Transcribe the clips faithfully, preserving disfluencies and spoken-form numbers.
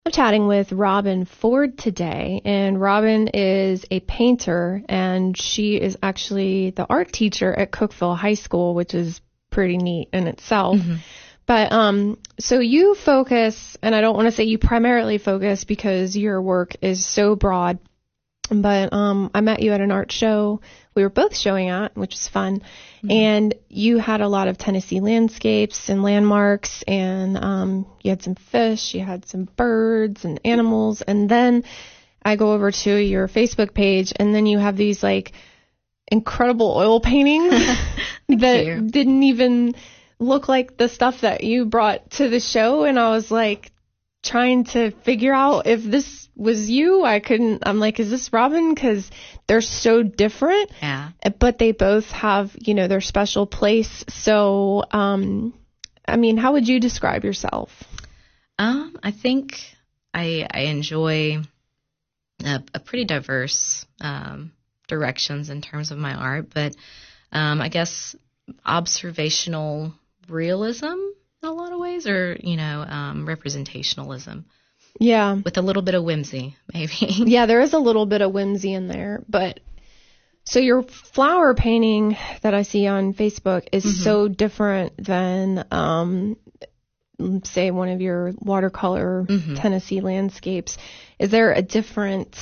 I'm chatting with Robin Ford today, and Robin is a painter, and she is actually the art teacher at Cookeville High School, which is pretty neat in itself. Mm-hmm. But um, so you focus, and I don't want to say you primarily focus because your work is so broad, but um, I met you at an art show we were both showing at, which was fun. Mm-hmm. And you had a lot of Tennessee landscapes and landmarks, and um, you had some fish, you had some birds and animals. And then I go over to your Facebook page, and then you have these like incredible oil paintings that you. didn't even look like the stuff that you brought to the show. And I was like trying to figure out if this was you. I couldn't, I'm like, is this Robin? Because they're so different. Yeah. But they both have, you know, their special place. So, um, I mean, how would you describe yourself? Um, I think I, I enjoy a, a pretty diverse um, directions in terms of my art, but um, I guess observational realism in a lot of ways, or, you know, um, representationalism. Yeah. With a little bit of whimsy, maybe. Yeah, there is a little bit of whimsy in there. But so your flower painting that I see on Facebook is mm-hmm. so different than, um, say, one of your watercolor mm-hmm. Tennessee landscapes. Is there a different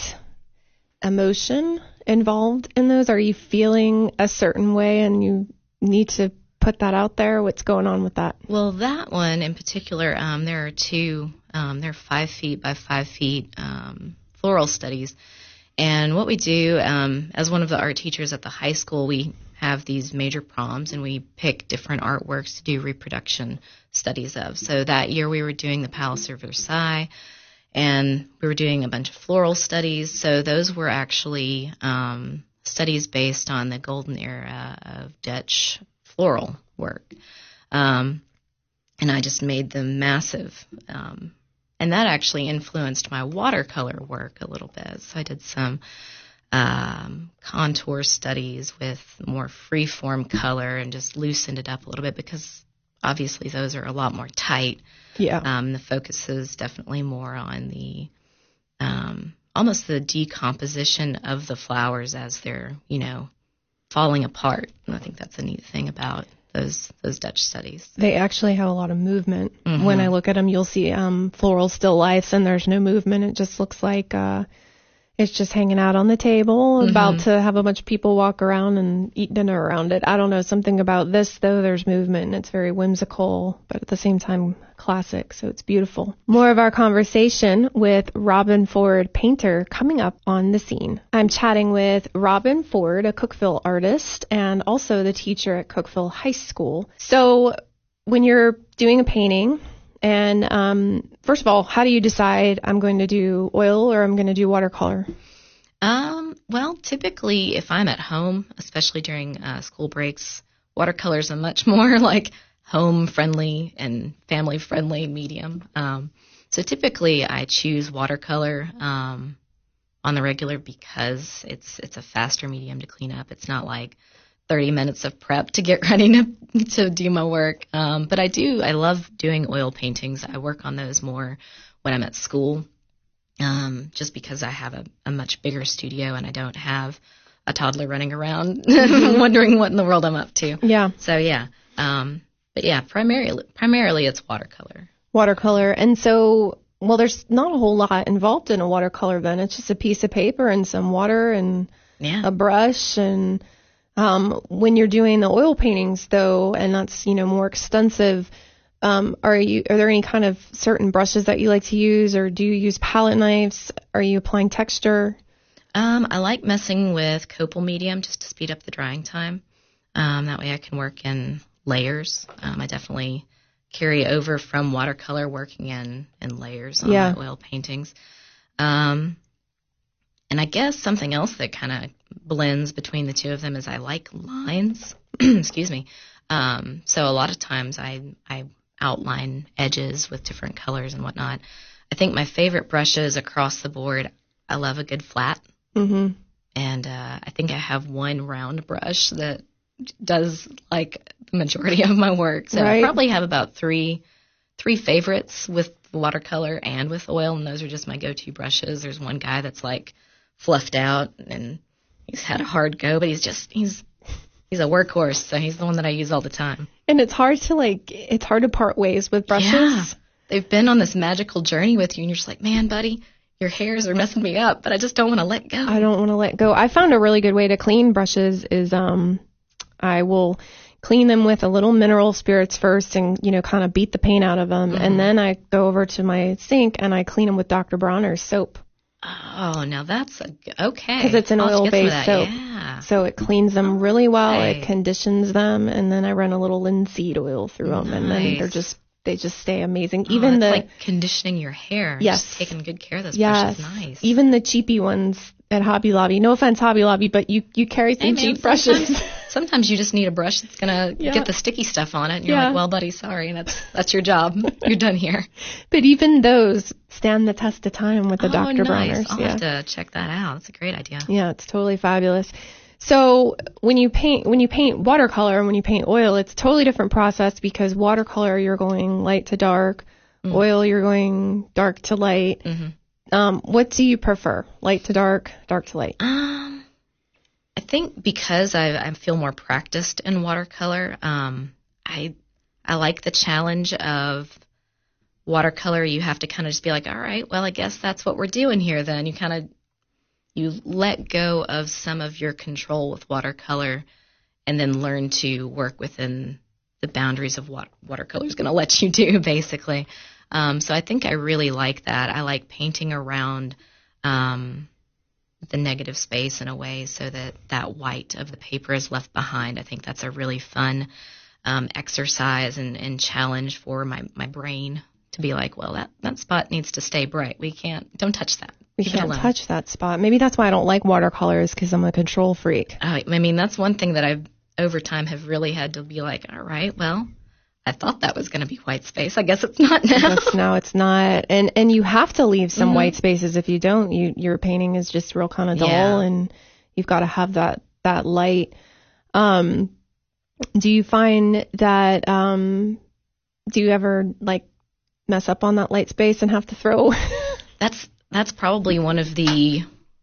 emotion involved in those? Are you feeling a certain way and you need to put that out there? What's going on with that? Well, that one in particular, um, there are two, um, they're five feet by five feet um, floral studies. And what we do, um, as one of the art teachers at the high school, we have these major proms and we pick different artworks to do reproduction studies of. So that year we were doing the Palace of Versailles, and we were doing a bunch of floral studies. So those were actually um, studies based on the golden era of Dutch floral work. Um, and I just made them massive. Um, and that actually influenced my watercolor work a little bit. So I did some um, contour studies with more free-form color and just loosened it up a little bit because obviously those are a lot more tight. Yeah. Um, the focus is definitely more on the um, almost the decomposition of the flowers as they're, you know, falling apart. And I think that's a neat thing about those those Dutch studies. They actually have a lot of movement. Mm-hmm. When I look at them, you'll see um, floral still lifes, and there's no movement. It just looks like uh, it's just hanging out on the table, mm-hmm. about to have a bunch of people walk around and eat dinner around it. I don't know, something about this, though, there's movement, and it's very whimsical, but at the same time, classic, so it's beautiful. More of our conversation with Robin Ford, painter, coming up on the scene. I'm chatting with Robin Ford, a Cookeville artist, and also the teacher at Cookeville High School. So when you're doing a painting, and um, first of all, how do you decide I'm going to do oil or I'm going to do watercolor? Um, well, typically if I'm at home, especially during uh, school breaks, watercolor is a much more like home-friendly and family-friendly medium. Um, so typically I choose watercolor um, on the regular because it's it's a faster medium to clean up. It's not like thirty minutes of prep to get ready to to do my work. Um, but I do, I love doing oil paintings. I work on those more when I'm at school um, just because I have a, a much bigger studio and I don't have a toddler running around wondering what in the world I'm up to. Yeah. So, yeah. Um, But yeah, primarily primarily it's watercolor. Watercolor. And so, well, there's not a whole lot involved in a watercolor then. It's just a piece of paper and some water and yeah. a brush. And um, when you're doing the oil paintings, though, and that's, you know, more extensive, um, are you are there any kind of certain brushes that you like to use, or do you use palette knives? Are you applying texture? Um, I like messing with copal medium just to speed up the drying time. Um, that way I can work in layers. Um, I definitely carry over from watercolor working in, in layers on yeah. my oil paintings. Um, and I guess something else that kind of blends between the two of them is I like lines. Excuse me. Um, so a lot of times I, I outline edges with different colors and whatnot. I think my favorite brushes across the board, I love a good flat. Mm-hmm. And uh, I think I have one round brush that does like the majority of my work. So right. I probably have about three three favorites with watercolor and with oil, and those are just my go-to brushes. There's one guy that's like fluffed out, and he's had a hard go, but he's just, he's, he's a workhorse, so he's the one that I use all the time. And it's hard to like, it's hard to part ways with brushes. Yeah. They've been on this magical journey with you, and you're just like, man, buddy, your hairs are messing me up, but I just don't want to let go. I don't want to let go. I found a really good way to clean brushes is um, I will clean them with a little mineral spirits first and, you know, kind of beat the paint out of them. Mm-hmm. And then I go over to my sink and I clean them with Doctor Bronner's soap. Oh, now that's a, okay. Because it's an I'll oil-based soap. Yeah. So it cleans them really well. Right. It conditions them. And then I run a little linseed oil through them. Nice. And then they're just... They just stay amazing. Oh, Even it's the like conditioning your hair. Yes, just taking good care of those yes. brushes. Nice. Even the cheapy ones at Hobby Lobby. No offense, Hobby Lobby, but you you carry some hey, man, cheap brushes. Sometimes, sometimes you just need a brush that's gonna yeah. get the sticky stuff on it, and you're yeah. like, well, buddy, sorry, that's that's your job. You're done here. But even those stand the test of time with the oh, Doctor nice. Bronner's. I'll yeah. have to check that out. That's a great idea. Yeah, it's totally fabulous. So when you paint when you paint watercolor and when you paint oil, it's a totally different process because watercolor you're going light to dark, mm-hmm. oil you're going dark to light. Mm-hmm. Um, what do you prefer, light to dark, dark to light? Um, I think because I, I feel more practiced in watercolor, um, I I like the challenge of watercolor. You have to kind of just be like, all right, well, I guess that's what we're doing here. Then you kind of You let go of some of your control with watercolor and then learn to work within the boundaries of what watercolor is going to let you do, basically. Um, so I think I really like that. I like painting around um, the negative space in a way so that that white of the paper is left behind. I think that's a really fun um, exercise and, and challenge for my, my brain to be like, well, that, that spot needs to stay bright. We can't, don't touch that. We Keep can't touch that spot. Maybe that's why I don't like watercolors because I'm a control freak. Uh, I mean, that's one thing that I've, over time, have really had to be like, all right, well, I thought that was going to be white space. I guess it's not now. I guess now it's not. And and you have to leave some mm-hmm. white spaces. If you don't, you your painting is just real kind of dull, yeah. and you've got to have that, that light. Um, do you find that, um, do you ever, like, mess up on that light space and have to throw? That's That's probably one of the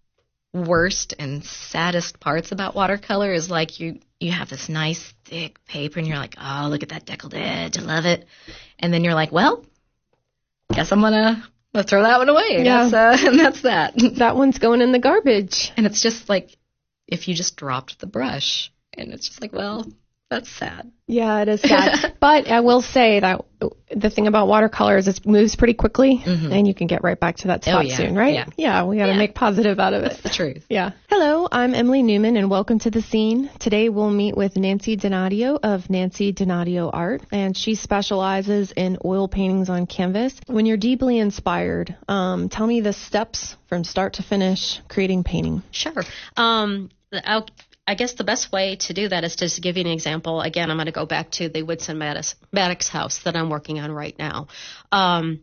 worst and saddest parts about watercolor is like you, you have this nice thick paper and you're like, oh, look at that deckled edge. I love it. And then you're like, well, guess I'm going to throw that one away. Yeah. That's, uh, and that's that. That one's going in the garbage. And it's just like if you just dropped the brush and it's just like, well, that's sad. Yeah, it is sad. But I will say that the thing about watercolor is it moves pretty quickly, mm-hmm. and you can get right back to that spot oh, yeah. soon, right? Yeah, yeah we got to yeah. make positive out of it. That's the truth. Yeah. Hello, I'm Emily Newman, and welcome to The Scene. Today we'll meet with Nancy Donadio of Nancy Donadio Art, and she specializes in oil paintings on canvas. When you're deeply inspired, um, tell me the steps from start to finish creating painting. Sure. Um, I'll I guess the best way to do that is to just give you an example. Again, I'm going to go back to the Woodson Maddox, Maddox house that I'm working on right now. Um,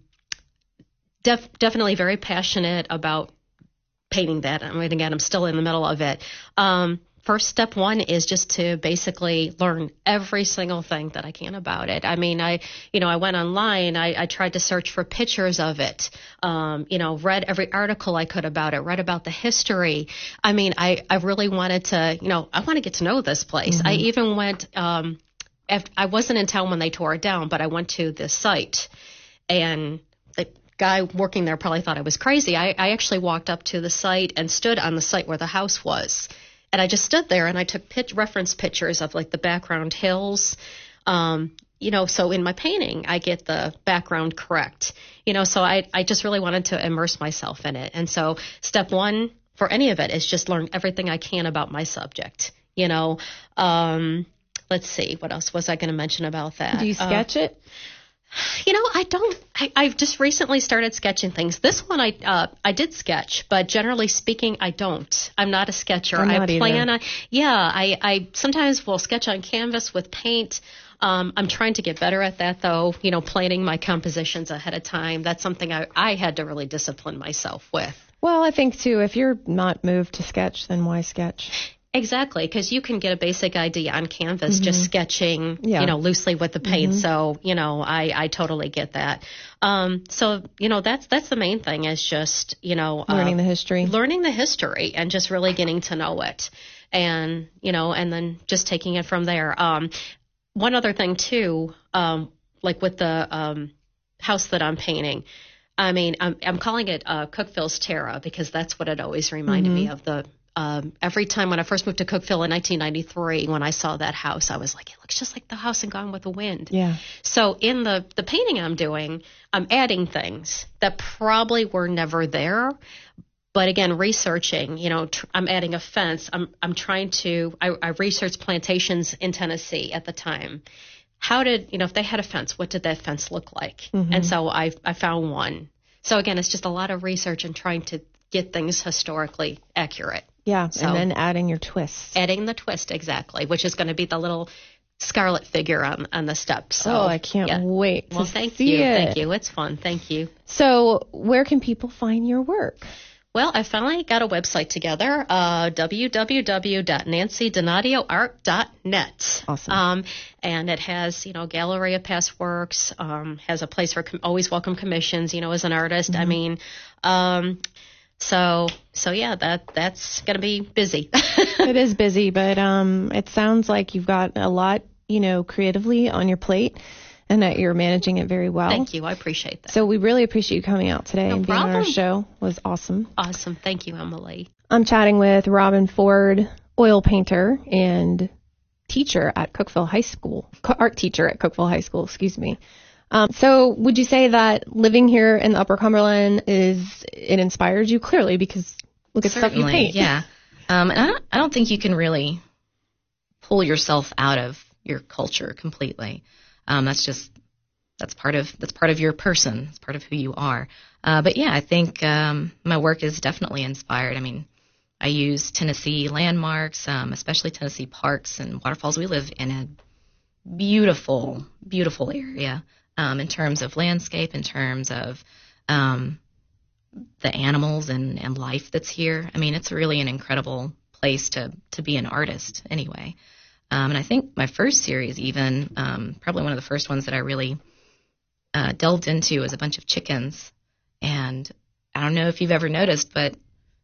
def, definitely very passionate about painting that. I mean, again, I'm still in the middle of it. Um, first step one is just to basically learn every single thing that I can about it. I mean, I, you know, I went online, I, I tried to search for pictures of it, um, you know, read every article I could about it, read about the history. I mean, I, I really wanted to, you know, I want to get to know this place. Mm-hmm. I even went, um, after, I wasn't in town when they tore it down, but I went to the site, and the guy working there probably thought I was crazy. I, I actually walked up to the site and stood on the site where the house was. And I just stood there and I took pitch, reference pictures of like the background hills. Um, you know, so in my painting, I get the background correct. You know, so I, I just really wanted to immerse myself in it. And so step one for any of it is just learn everything I can about my subject. You know, um, let's see, what else was I going to mention about that? Do you sketch uh, it? You know, I don't. I, I've just recently started sketching things. This one, I uh, I did sketch, but generally speaking, I don't. I'm not a sketcher. I'm not I plan either. on. Yeah, I, I sometimes will sketch on canvas with paint. Um, I'm trying to get better at that, though. You know, planning my compositions ahead of time. That's something I, I had to really discipline myself with. Well, I think too, if you're not moved to sketch, then why sketch? Exactly, because you can get a basic idea on canvas mm-hmm. just sketching, yeah. you know, loosely with the paint. Mm-hmm. So, you know, I, I totally get that. Um, so, you know, that's that's the main thing is just, you know, learning uh, the history, learning the history, and just really getting to know it, and you know, and then just taking it from there. Um, one other thing too, um, like with the um, house that I'm painting. I mean, I'm, I'm calling it uh, Cookeville's Terra because that's what it always reminded mm-hmm. me of. The um, every time when I first moved to Cookeville in nineteen ninety-three, when I saw that house, I was like, it looks just like the house in Gone with the Wind. Yeah. So in the, the painting I'm doing, I'm adding things that probably were never there. But again, researching, you know, tr- I'm adding a fence. I'm I'm trying to, I, I researched plantations in Tennessee at the time. How did, you know, if they had a fence, what did that fence look like? Mm-hmm. And so I I found one. So again, it's just a lot of research and trying to get things historically accurate. Yeah, so, and then adding your twist. Adding the twist, exactly, which is going to be the little scarlet figure on, on the steps. So, oh, I can't yeah. wait to Well, thank see you. it. Thank you. It's fun. Thank you. So where can people find your work? Well, I finally got a website together, uh, w w w dot nancy donadio art dot net. Awesome. Um, and it has, you know, gallery of past works, um, has a place for com- always welcome commissions, you know, as an artist. Mm-hmm. I mean, um, so, so yeah, that, that's going to be busy. It is busy, but, um, it sounds like you've got a lot, you know, creatively on your plate. And that you're managing it very well. Thank you. I appreciate that. So we really appreciate you coming out today no and being problem. on our show. It was awesome. Awesome. Thank you, Emily. I'm chatting with Robin Ford, oil painter and teacher at Cookeville High School, art teacher at Cookeville High School, excuse me. Um, so would you say that living here in the Upper Cumberland is, it inspired you? Clearly, because look at Certainly, stuff you paint. Yeah. Um, and I don't, I don't think you can really pull yourself out of your culture completely. Um, that's just, that's part of, that's part of your person. It's part of who you are. Uh, but yeah, I think, um, my work is definitely inspired. I mean, I use Tennessee landmarks, um, especially Tennessee parks and waterfalls. We live in a beautiful, beautiful area, um, in terms of landscape, in terms of, um, the animals and, and life that's here. I mean, it's really an incredible place to, to be an artist anyway. Um, and I think my first series even, um, probably one of the first ones that I really uh, delved into was a bunch of chickens. And I don't know if you've ever noticed, but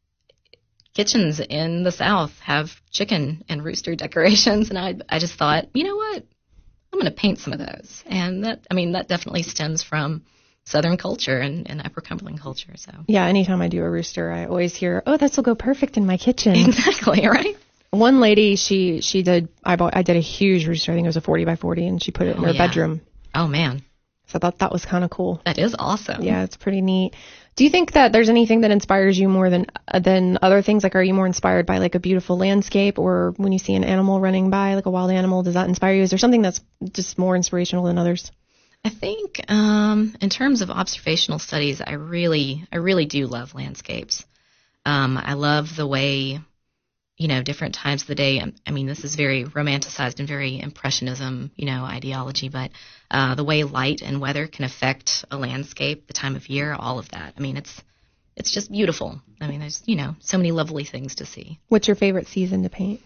kitchens in the South have chicken and rooster decorations. And I, I just thought, you know what, I'm going to paint some of those. And that, I mean, that definitely stems from Southern culture and, and Upper Cumberland culture. So yeah, anytime I do a rooster, I always hear, oh, this will go perfect in my kitchen. Exactly, right? One lady, she she did, I bought, I did a huge rooster, I think it was a forty by forty, and she put it in oh, her yeah. bedroom. Oh, man. So I thought that was kind of cool. That is awesome. Yeah, it's pretty neat. Do you think that there's anything that inspires you more than than other things? Like, are you more inspired by, like, a beautiful landscape, or when you see an animal running by, like a wild animal, does that inspire you? Is there something that's just more inspirational than others? I think um, in terms of observational studies, I really, I really do love landscapes. Um, I love the way, you know, different times of the day. I mean, this is very romanticized and very impressionism, you know, ideology, but uh, the way light and weather can affect a landscape, the time of year, all of that. I mean, it's it's just beautiful. I mean, there's, you know, so many lovely things to see. What's your favorite season to paint?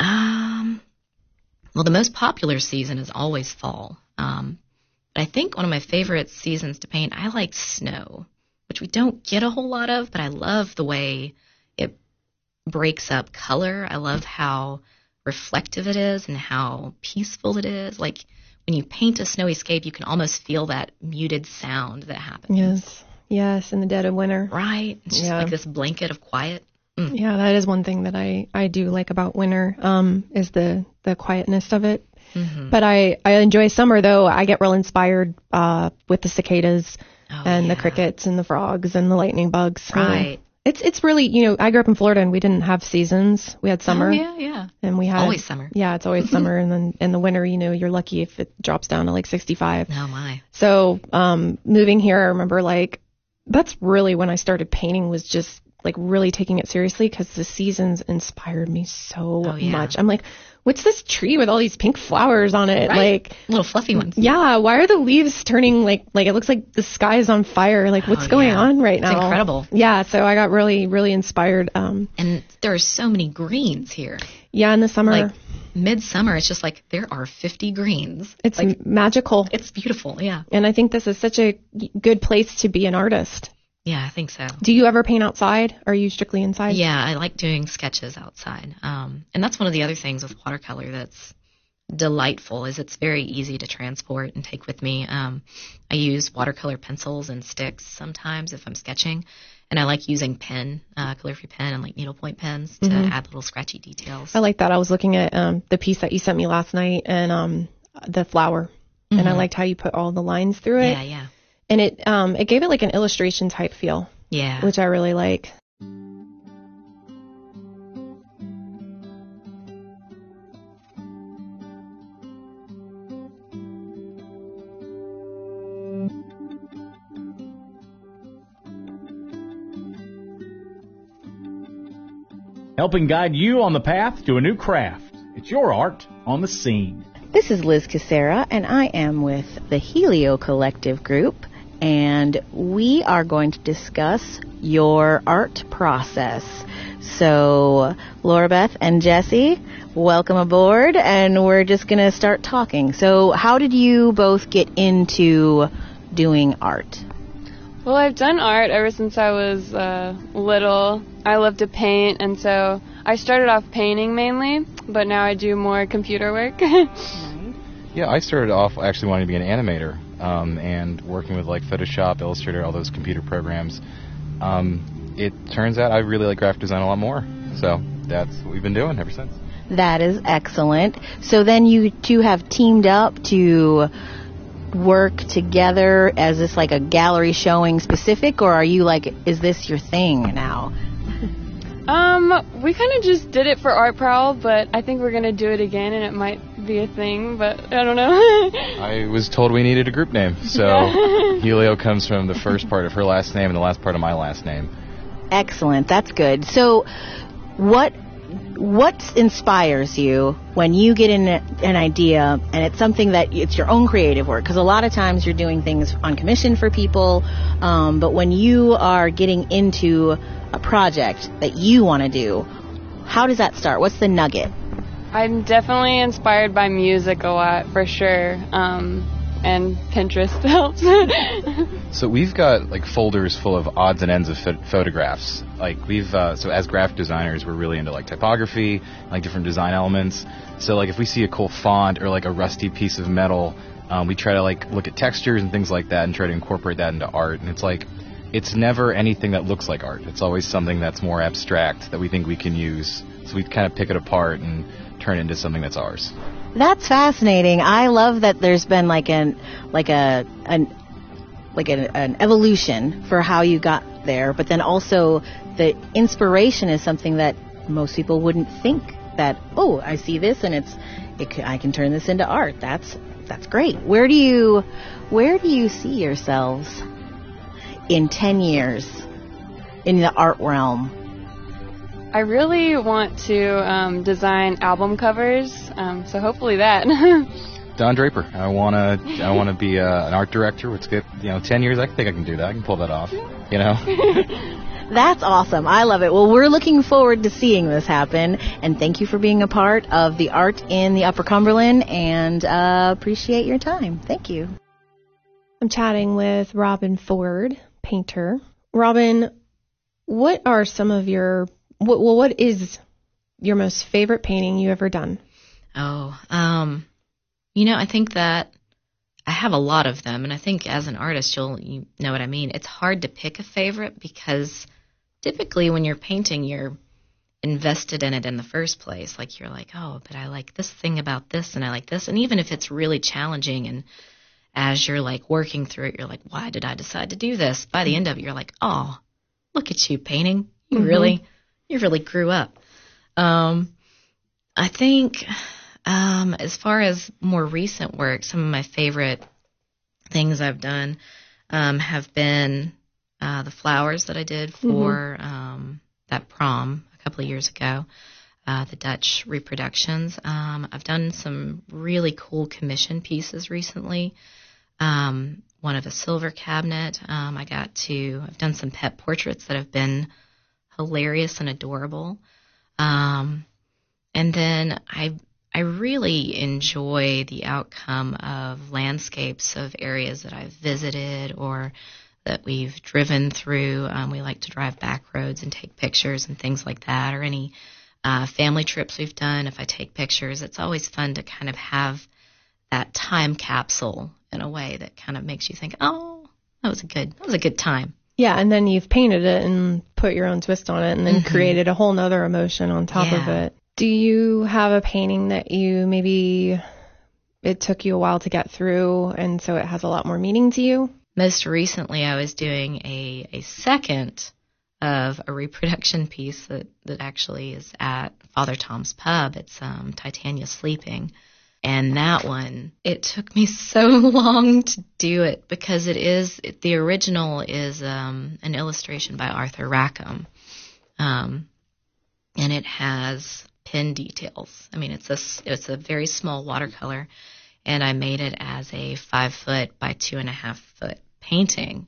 Um, well, the most popular season is always fall. Um, but I think one of my favorite seasons to paint, I like snow, which we don't get a whole lot of, but I love the way it breaks up color. I love how reflective it is and how peaceful it is. Like when you paint a snowy scape, you can almost feel that muted sound that happens. Yes, yes, in the dead of winter. Right. It's just yeah. like this blanket of quiet. Mm. Yeah, that is one thing that I, I do like about winter, um, is the, the quietness of it. Mm-hmm. But I, I enjoy summer, though. I get real inspired uh, with the cicadas oh, and yeah. the crickets and the frogs and the lightning bugs. So right. It's it's really, you know, I grew up in Florida and we didn't have seasons. We had summer. Oh, yeah, yeah. And we had always summer. Yeah, it's always summer. And then in the winter, you know, you're lucky if it drops down to like sixty-five. Oh, my. So um, moving here, I remember like that's really when I started painting was just like really taking it seriously because the seasons inspired me so Oh, yeah. much. I'm like, what's this tree with all these pink flowers on it? Right. Like Little fluffy ones. Yeah, why are the leaves turning like like it looks like the sky is on fire? Like what's Oh, going yeah. on right It's now? incredible. Yeah, so I got really really inspired. Um, And there are so many greens here. yeah, in the summer Like midsummer, it's just like there are fifty greens. it's like m- magical, it's beautiful. Yeah. and I think this is such a good place to be an artist. Yeah, I think so. Do you ever paint outside? Or are you strictly inside? Yeah, I like doing sketches outside. Um, and that's one of the other things with watercolor that's delightful is it's very easy to transport and take with me. Um, I use watercolor pencils and sticks sometimes if I'm sketching. And I like using pen, uh, calligraphy pen and like needlepoint pens to Mhm. add little scratchy details. I like that. I was looking at um, the piece that you sent me last night and um, the flower. And I Mhm. liked how you put all the lines through it. Yeah, yeah. And it um, it gave it like an illustration type feel, Yeah. which I really like. Helping guide you on the path to a new craft. It's your art on the scene. This is Liz Casera, and I am with the Helio Collective Group, and we are going to discuss your art process. So, Laura Beth and Jesse, welcome aboard, and we're just going to start talking. So, how did you both get into doing art? Well, I've done art ever since I was uh, little. I love to paint, and so I started off painting mainly, but now I do more computer work. Yeah, I started off actually wanting to be an animator um, and working with like Photoshop, Illustrator, all those computer programs. Um, it turns out I really like graphic design a lot more, so that's what we've been doing ever since. That is excellent. So then you two have teamed up to work together as this like a gallery showing specific, or are you like, is this your thing now? um, we kind of just did it for Art Prowl, but I think we're going to do it again, and it might be a thing, but I don't know. I was told we needed a group name, so Helio comes from the first part of her last name and the last part of my last name. Excellent. That's good. So what what inspires you when you get an, an idea and it's something that it's your own creative work? Because a lot of times you're doing things on commission for people, um, but when you are getting into a project that you want to do, how does that start? What's the nugget? I'm definitely inspired by music a lot, for sure, um, and Pinterest helps. So we've got like folders full of odds and ends of ph- photographs. Like we've uh, so as graphic designers, we're really into like typography, like different design elements. So like if we see a cool font or like a rusty piece of metal, um, we try to like look at textures and things like that and try to incorporate that into art. And it's like it's never anything that looks like art. It's always something that's more abstract that we think we can use. So we kind of pick it apart and turn it into something that's ours. That's fascinating. I love that there's been like an like a an like an, an evolution for how you got there, but then also the inspiration is something that most people wouldn't think that, oh, I see this and it's it c- I can turn this into art. That's that's great. Where do you where do you see yourselves in ten years in the art realm? I really want to um, design album covers, um, so hopefully that. Don Draper. I wanna I wanna be uh, an art director. Let's get you know ten years. I think I can do that. I can pull that off. You know. That's awesome. I love it. Well, we're looking forward to seeing this happen, and thank you for being a part of the art in the Upper Cumberland, and uh, appreciate your time. Thank you. I'm chatting with Robin Ford, painter. Robin, what are some of your what, well, what is your most favorite painting you ever done? Oh, um, you know, I think that I have a lot of them, and I think as an artist, you'll you know what I mean. It's hard to pick a favorite because typically when you're painting, you're invested in it in the first place. Like you're like, oh, but I like this thing about this, and I like this, and even if it's really challenging, and as you're like working through it, you're like, why did I decide to do this? By the end of it, you're like, oh, look at you painting. You Mm-hmm. really, you really grew up. Um, I think. Um, as far as more recent work, some of my favorite things I've done um, have been uh, the flowers that I did for mm-hmm. um, that prom a couple of years ago, uh, the Dutch reproductions. Um, I've done some really cool commission pieces recently. Um, one of a silver cabinet. Um, I got to, I've done some pet portraits that have been hilarious and adorable. Um, and then I, I really enjoy the outcome of landscapes of areas that I've visited or that we've driven through. Um, we like to drive back roads and take pictures and things like that, or any uh, family trips we've done. If I take pictures, it's always fun to kind of have that time capsule in a way that kind of makes you think, oh, that was a good, that was a good time. Yeah, and then you've painted it and put your own twist on it and then mm-hmm. created a whole nother emotion on top yeah. of it. Do you have a painting that you maybe it took you a while to get through and so it has a lot more meaning to you? Most recently, I was doing a, a second of a reproduction piece that, that actually is at Father Tom's Pub. It's um, Titania Sleeping. And that one, it took me so long to do it because it is, it, the original is um, an illustration by Arthur Rackham. Um, and it has pin details. I mean, it's a, it's a very small watercolor, and I made it as a five foot by two and a half foot painting.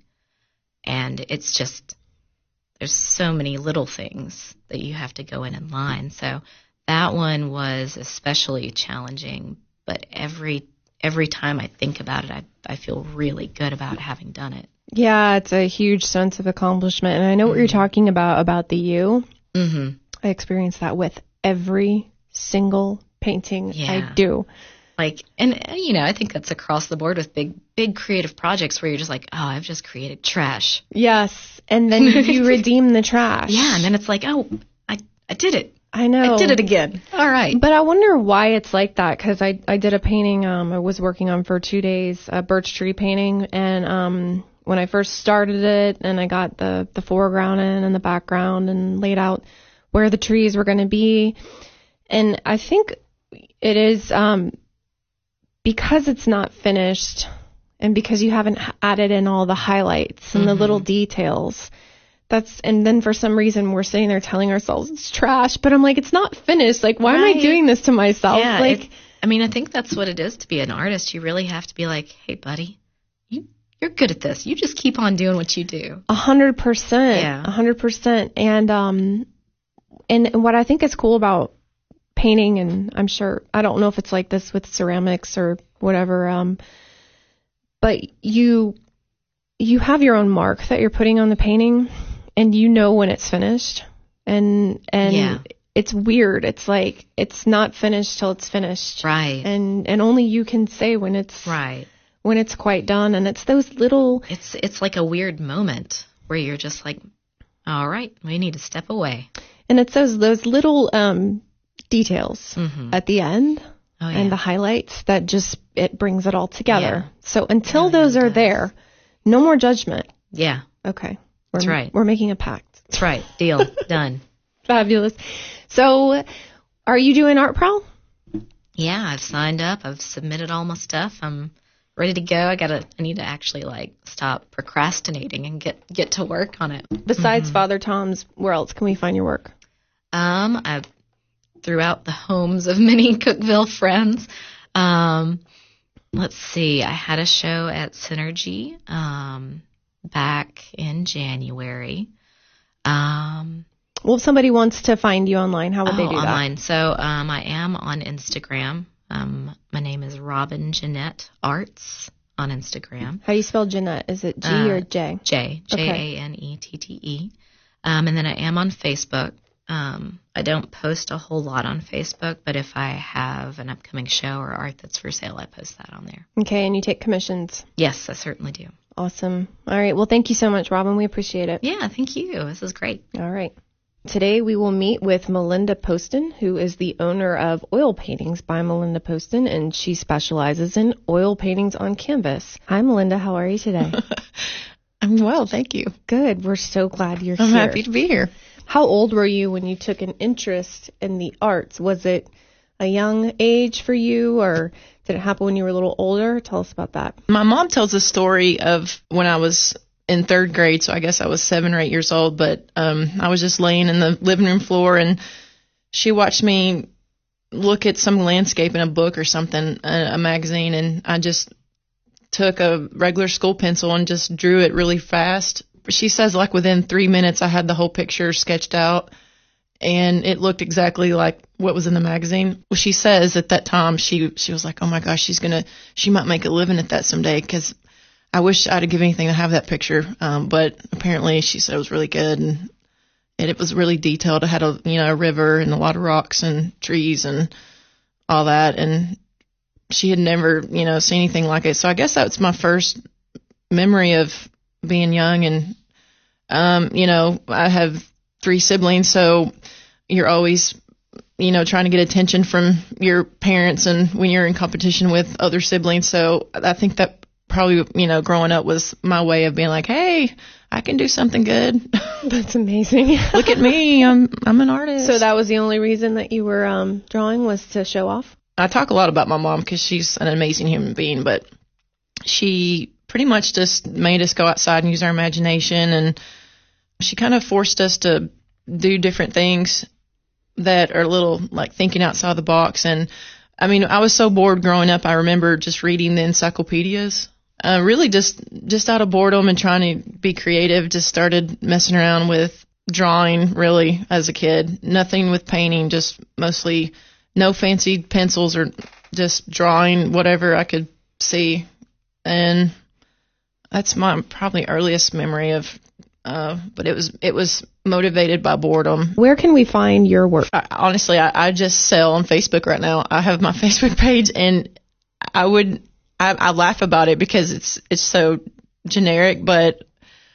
And it's just, there's so many little things that you have to go in and line. So that one was especially challenging, but every every time I think about it, I, I feel really good about having done it. Yeah, it's a huge sense of accomplishment. And I know mm-hmm. what you're talking about, about the U. Mm-hmm. I experience that with every single painting yeah. I do. Like, and, you know, I think that's across the board with big, big creative projects where you're just like, oh, I've just created trash. Yes. And then you redeem the trash. Yeah. And then it's like, oh, I, I did it. I know. I did it again. All right. But I wonder why it's like that, because I, I did a painting um, I was working on for two days, a birch tree painting, and um, when I first started it and I got the, the foreground in and the background and laid out where the trees were going to be, and I think it is um, because it's not finished and because you haven't added in all the highlights and mm-hmm. the little details. That's, and then for some reason we're sitting there telling ourselves it's trash, but I'm like, it's not finished. Like, why right. am I doing this to myself? Yeah, like, I mean, I think that's what it is to be an artist. You really have to be like, hey, buddy, you, you're good at this. You just keep on doing what you do. A hundred percent. Yeah. A hundred percent. And, um, and what I think is cool about painting, and I'm sure, I don't know if it's like this with ceramics or whatever, um, but you, you have your own mark that you're putting on the painting. And you know when it's finished, and and yeah. it's weird. It's like it's not finished till it's finished, right? And and only you can say when it's right when it's quite done. And it's those little. It's it's like a weird moment where you're just like, all right, we need to step away. And it's those those little um, details mm-hmm. at the end oh, yeah. and the highlights that just it brings it all together. Yeah. So until really those are does. there, no more judgment. Yeah. Okay. We're, That's right. We're making a pact. That's right. Deal. Done. Fabulous. So, are you doing Art Prowl? Yeah, I've signed up. I've submitted all my stuff. I'm ready to go. I gotta. I need to actually like stop procrastinating and get get to work on it. Besides mm-hmm. Father Tom's, where else can we find your work? Um, I've throughout the homes of many Cookeville friends. Um, let's see. I had a show at Synergy. Um. Back in January. Um, well, if somebody wants to find you online, how would oh, they do that? Online. So um, I am on Instagram. Um, my name is Robin Jeanette Arts on Instagram. How do you spell Jeanette? Is it G uh, or J? J. J A N E T T E. Um, and then I am on Facebook. Um, I don't post a whole lot on Facebook, but if I have an upcoming show or art that's for sale, I post that on there. Okay, and you take commissions? Yes, I certainly do. Awesome. All right. Well, thank you so much, Robin. We appreciate it. Yeah, thank you. This is great. All right. Today we will meet with Melinda Poston, who is the owner of Oil Paintings by Melinda Poston, and she specializes in oil paintings on canvas. Hi, Melinda. How are you today? I'm well, thank you. Good. We're so glad you're I'm here. I'm happy to be here. How old were you when you took an interest in the arts? Was it a young age for you, or did it happen when you were a little older? Tell us about that. My mom tells a story of when I was in third grade, so I guess I was seven or eight years old. But um, I was just laying in the living room floor, and she watched me look at some landscape in a book or something, a, a magazine, and I just took a regular school pencil and just drew it really fast. She says like within three minutes I had the whole picture sketched out, and it looked exactly like what was in the magazine. Well, she says at that time she she was like, oh my gosh, she's gonna she might make a living at that someday, because I wish I'd have given anything to have that picture. Um, but apparently she said it was really good, and and it was really detailed. It had a you know a river and a lot of rocks and trees and all that, and she had never you know seen anything like it. So I guess that's my first memory of being young. And um, you know I have three siblings, so you're always you know trying to get attention from your parents, and when you're in competition with other siblings. So I think that probably you know growing up was my way of being like, hey, I can do something good. That's amazing. Look at me. I'm I'm an artist. So that was the only reason that you were um, drawing, was to show off? I talk a lot about my mom because she's an amazing human being, but she pretty much just made us go outside and use our imagination, and she kind of forced us to do different things that are a little like thinking outside the box. And I mean, I was so bored growing up. I remember just reading the encyclopedias. Uh, really just just out of boredom and trying to be creative, just started messing around with drawing really as a kid. Nothing with painting, just mostly no fancy pencils, or just drawing whatever I could see. And that's my probably earliest memory of, uh, but it was it was motivated by boredom. Where can we find your work? I, honestly, I, I just sell on Facebook right now. I have my Facebook page, and I would... I, I laugh about it because it's it's so generic, but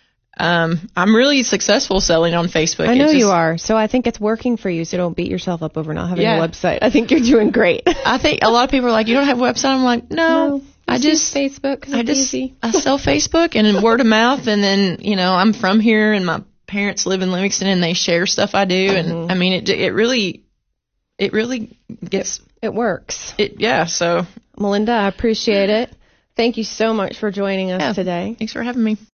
um, I'm really successful selling on Facebook. I know just, you are, so I think it's working for you, so don't beat yourself up over not having yeah. a website. I think you're doing great. I think a lot of people are like, you don't have a website? I'm like, no, no I just Facebook, 'cause I it's just easy. I sell Facebook and word of mouth, and then, you know, I'm from here, and my parents live in Livingston, and they share stuff I do, mm-hmm. and I mean, it it really, it really gets... It works. It Yeah, so... Melinda, I appreciate it. Thank you so much for joining us yeah, today. Thanks for having me.